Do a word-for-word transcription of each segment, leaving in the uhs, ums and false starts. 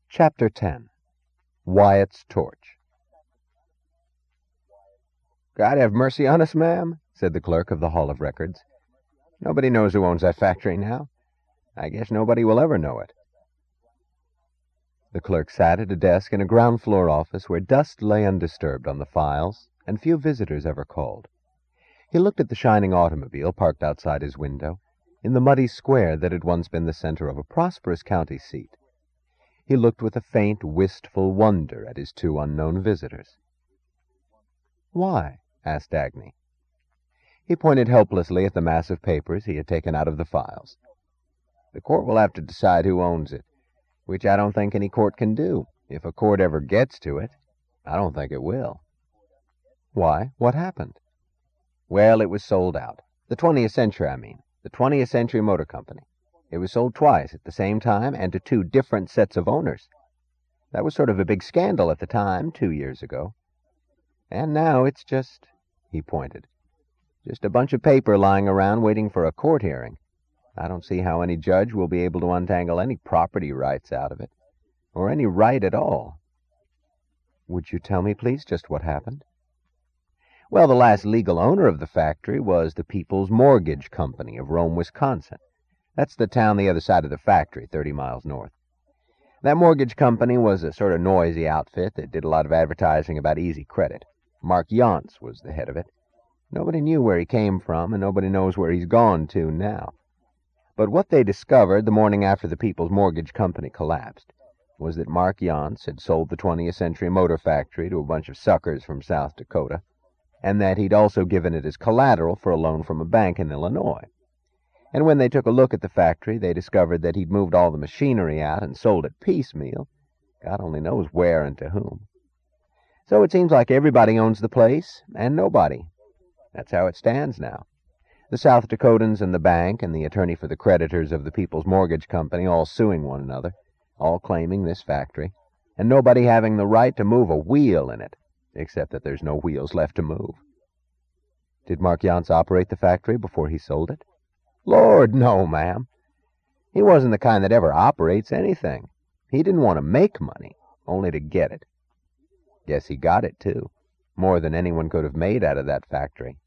Chapter ten. Wyatt's Torch. "God have mercy on us, ma'am," said the clerk of the Hall of Records. "Nobody knows who owns that factory now. I guess nobody will ever know it." The clerk sat at a desk in a ground-floor office where dust lay undisturbed on the files, and few visitors ever called. He looked at the shining automobile parked outside his window, in the muddy square that had once been the center of a prosperous county seat. He looked with a faint, wistful wonder at his two unknown visitors. "Why?" asked Dagny. He pointed helplessly at the mass of papers he had taken out of the files. "The court will have to decide who owns it, which I don't think any court can do. If a court ever gets to it, I don't think it will." "Why? What happened?" "Well, it was sold out. The twentieth Century, I mean. The twentieth Century Motor Company. It was sold twice at the same time and to two different sets of owners. That was sort of a big scandal at the time, two years ago. And now it's just," he pointed, "just a bunch of paper lying around waiting for a court hearing. I don't see how any judge will be able to untangle any property rights out of it, or any right at all." "Would you tell me, please, just what happened?" "Well, the last legal owner of the factory was the People's Mortgage Company of Rome, Wisconsin. That's the town the other side of the factory, thirty miles north. That mortgage company was a sort of noisy outfit that did a lot of advertising about easy credit. Mark Yonts was the head of it. Nobody knew where he came from, and nobody knows where he's gone to now. But what they discovered the morning after the People's Mortgage Company collapsed was that Mark Yonts had sold the twentieth Century Motor Factory to a bunch of suckers from South Dakota, and that he'd also given it as collateral for a loan from a bank in Illinois. And when they took a look at the factory, they discovered that he'd moved all the machinery out and sold it piecemeal, God only knows where and to whom. So it seems like everybody owns the place, and nobody. That's how it stands now. The South Dakotans and the bank and the attorney for the creditors of the People's Mortgage Company all suing one another, all claiming this factory, and nobody having the right to move a wheel in it, except that there's no wheels left to move." "Did Mark Yonts operate the factory before he sold it?" "Lord, no, ma'am. He wasn't the kind that ever operates anything. He didn't want to make money, only to get it. Guess he got it, too. More than anyone could have made out of that factory."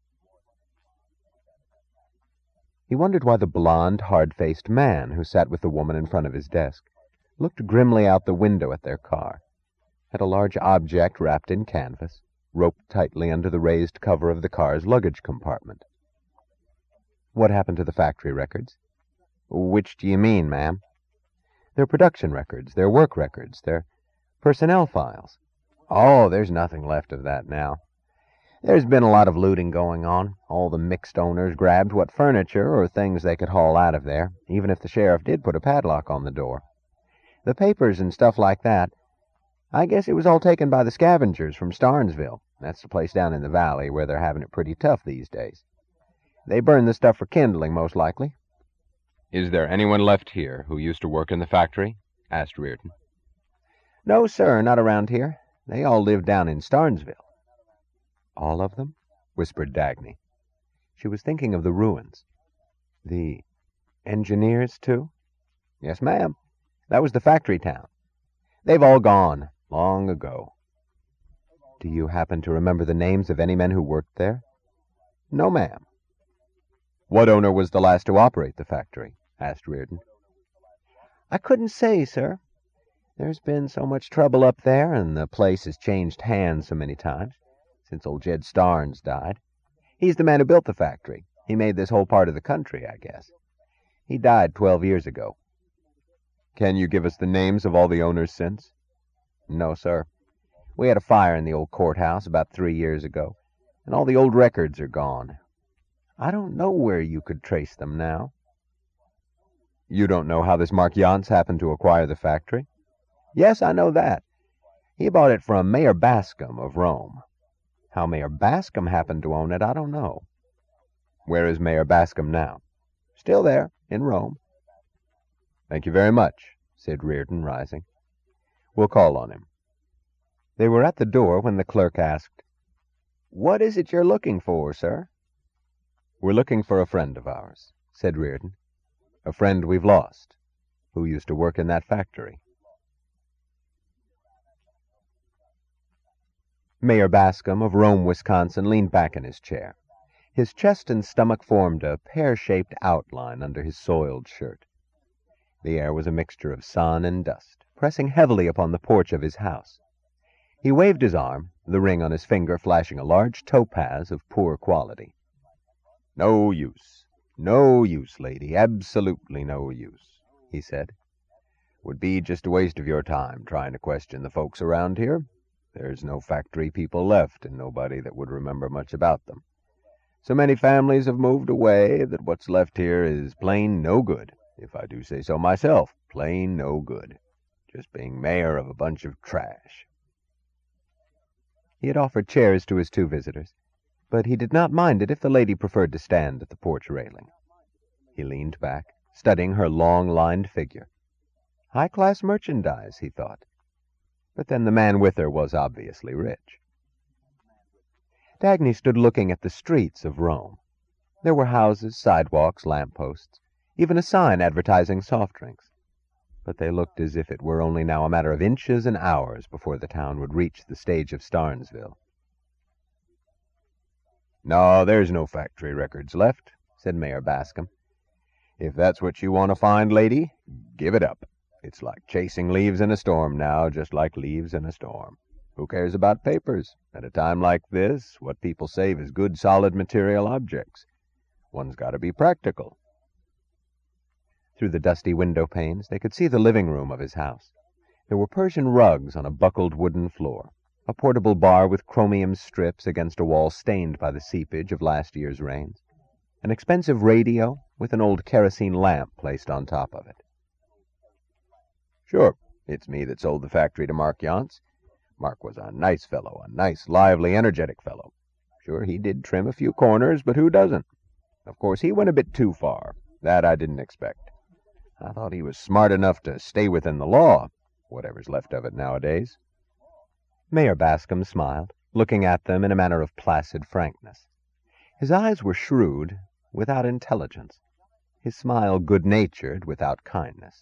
He wondered why the blond, hard-faced man who sat with the woman in front of his desk looked grimly out the window at their car, at a large object wrapped in canvas, roped tightly under the raised cover of the car's luggage compartment. "What happened to the factory records?" "Which do you mean, ma'am?" "Their production records, their work records, their personnel files." "Oh, there's nothing left of that now. There's been a lot of looting going on. All the mixed owners grabbed what furniture or things they could haul out of there, even if the sheriff did put a padlock on the door. The papers and stuff like that, I guess it was all taken by the scavengers from Starnesville. That's the place down in the valley where they're having it pretty tough these days. They burned the stuff for kindling, most likely." "Is there anyone left here who used to work in the factory?" asked Reardon. "No, sir, not around here. They all live down in Starnesville." "All of them?" whispered Dagny. She was thinking of the ruins. "The engineers, too?" "Yes, ma'am. That was the factory town. They've all gone, long ago." "Do you happen to remember the names of any men who worked there?" "No, ma'am." "What owner was the last to operate the factory?" asked Reardon. "I couldn't say, sir. There's been so much trouble up there, and the place has changed hands so many times, since old Jed Starnes died. He's the man who built the factory. He made this whole part of the country, I guess. He died twelve years ago." "Can you give us the names of all the owners since?" "No, sir. We had a fire in the old courthouse about three years ago, and all the old records are gone. I don't know where you could trace them now." "You don't know how this Mark Yonts happened to acquire the factory?" "Yes, I know that. He bought it from Mayor Bascom of Rome. How Mayor Bascom happened to own it, I don't know." "Where is Mayor Bascom now?" "Still there, in Rome." "Thank you very much," said Reardon, rising. "We'll call on him." They were at the door when the clerk asked, "What is it you're looking for, sir?" "We're looking for a friend of ours," said Reardon. "A friend we've lost, who used to work in that factory." Mayor Bascom of Rome, Wisconsin, leaned back in his chair. His chest and stomach formed a pear-shaped outline under his soiled shirt. The air was a mixture of sun and dust, pressing heavily upon the porch of his house. He waved his arm, the ring on his finger flashing a large topaz of poor quality. "No use. No use, lady. Absolutely no use," he said. "Would be just a waste of your time trying to question the folks around here. There's no factory people left, and nobody that would remember much about them. So many families have moved away that what's left here is plain no good, if I do say so myself, plain no good. Just being mayor of a bunch of trash." He had offered chairs to his two visitors, but he did not mind it if the lady preferred to stand at the porch railing. He leaned back, studying her long-lined figure. High-class merchandise, he thought. But then the man with her was obviously rich. Dagny stood looking at the streets of Rome. There were houses, sidewalks, lamp-posts, even a sign advertising soft drinks. But they looked as if it were only now a matter of inches and hours before the town would reach the stage of Starnesville. "No, there's no factory records left," said Mayor Bascom. "If that's what you want to find, lady, give it up. It's like chasing leaves in a storm now, just like leaves in a storm. Who cares about papers? At a time like this, what people save is good, solid material objects. One's got to be practical." Through the dusty window panes, they could see the living room of his house. There were Persian rugs on a buckled wooden floor, a portable bar with chromium strips against a wall stained by the seepage of last year's rains, an expensive radio with an old kerosene lamp placed on top of it. "Sure, it's me that sold the factory to Mark Yonts. Mark was a nice fellow, a nice, lively, energetic fellow. Sure, he did trim a few corners, but who doesn't? Of course, he went a bit too far. That I didn't expect. I thought he was smart enough to stay within the law, whatever's left of it nowadays." Mayor Bascom smiled, looking at them in a manner of placid frankness. His eyes were shrewd, without intelligence, his smile good-natured, without kindness.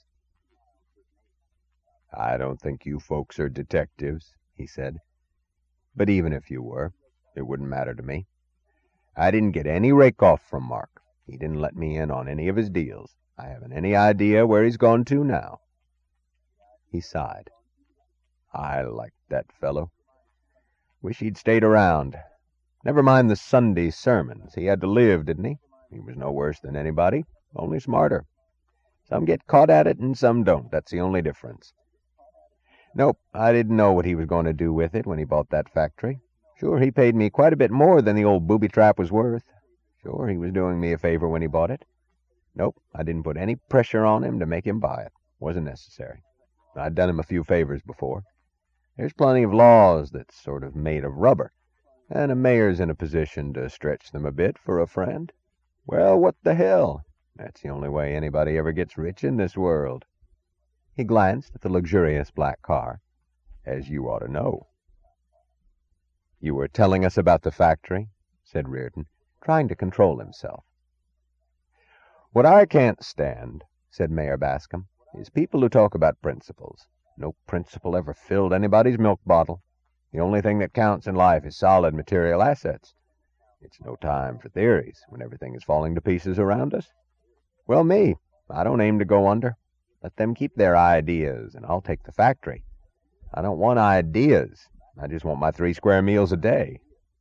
"I don't think you folks are detectives," he said. "But even if you were, it wouldn't matter to me. I didn't get any rake-off from Mark. He didn't let me in on any of his deals. I haven't any idea where he's gone to now." He sighed. "I liked that fellow. Wish he'd stayed around. Never mind the Sunday sermons. He had to live, didn't he? He was no worse than anybody, only smarter. Some get caught at it and some don't. That's the only difference. Nope, I didn't know what he was going to do with it when he bought that factory. Sure, he paid me quite a bit more than the old booby-trap was worth. Sure, he was doing me a favor when he bought it. Nope, I didn't put any pressure on him to make him buy it. Wasn't necessary. I'd done him a few favors before. There's plenty of laws that's sort of made of rubber, and a mayor's in a position to stretch them a bit for a friend. Well, what the hell? That's the only way anybody ever gets rich in this world." He glanced at the luxurious black car. "As you ought to know." "You were telling us about the factory," said Reardon, trying to control himself. "What I can't stand," said Mayor Bascom, "is people who talk about principles. No principle ever filled anybody's milk bottle. The only thing that counts in life is solid material assets. It's no time for theories when everything is falling to pieces around us. Well, me, I don't aim to go under. Let them keep their ideas, and I'll take the factory. I don't want ideas. I just want my three square meals a day."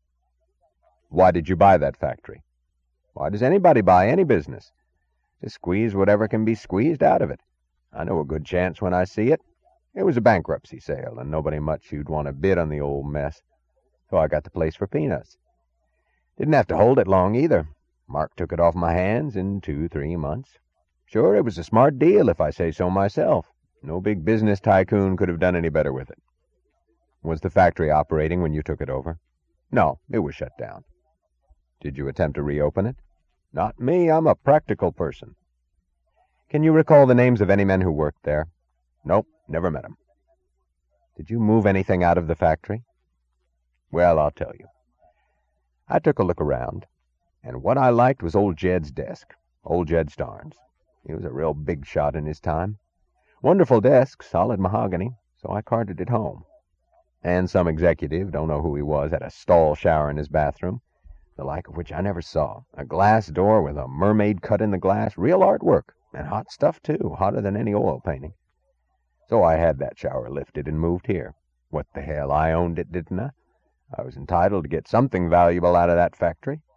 "Why did you buy that factory?" "Why does anybody buy any business? To squeeze whatever can be squeezed out of it. I know a good chance when I see it. It was a bankruptcy sale, and nobody much who'd want to bid on the old mess. So I got the place for peanuts. Didn't have to hold it long, either. Mark took it off my hands in two, three months. Sure, it was a smart deal, if I say so myself. No big business tycoon could have done any better with it." "Was the factory operating when you took it over?" "No, it was shut down." "Did you attempt to reopen it?" "Not me. I'm a practical person." "Can you recall the names of any men who worked there?" "Nope, never met 'em." "Did you move anything out of the factory?" "Well, I'll tell you. I took a look around, and what I liked was old Jed's desk, old Jed Starnes. He was a real big shot in his time. Wonderful desk, solid mahogany, so I carted it home. And some executive, don't know who he was, had a stall shower in his bathroom, the like of which I never saw. A glass door with a mermaid cut in the glass, real artwork, and hot stuff too, hotter than any oil painting. So I had that shower lifted and moved here. What the hell, I owned it, didn't I? I was entitled to get something valuable out of that factory.